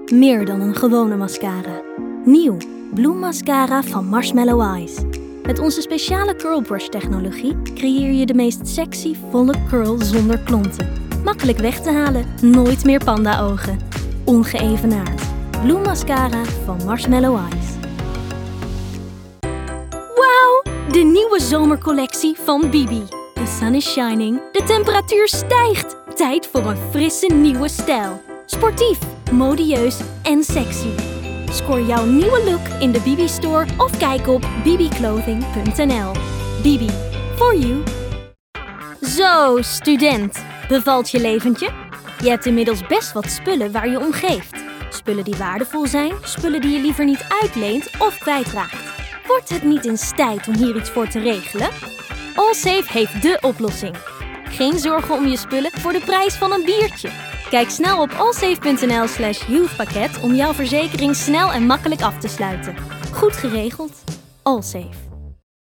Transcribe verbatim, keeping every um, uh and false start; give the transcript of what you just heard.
Meer dan een gewone mascara. Nieuw, Bloom Mascara van Marshmallow Eyes. Met onze speciale curlbrush technologie creëer je de meest sexy, volle curl zonder klonten. Makkelijk weg te halen, nooit meer panda-ogen. Ongeëvenaard. Bloom Mascara van Marshmallow Eyes. Wauw! De nieuwe zomercollectie van Bibi. The sun is shining, de temperatuur stijgt. Tijd voor een frisse nieuwe stijl. Sportief, modieus en sexy. Scoor jouw nieuwe look in de Bibi Store of kijk op bibi clothing punt n l. Bibi, for you. Zo, student. Bevalt je leventje? Je hebt inmiddels best wat spullen waar je om geeft. Spullen die waardevol zijn, spullen die je liever niet uitleent of kwijtraakt. Wordt het niet eens tijd om hier iets voor te regelen? Allsafe heeft dé oplossing. Geen zorgen om je spullen voor de prijs van een biertje. Kijk snel op allsafe punt n l slash youthpakket om jouw verzekering snel en makkelijk af te sluiten. Goed geregeld. Allsafe.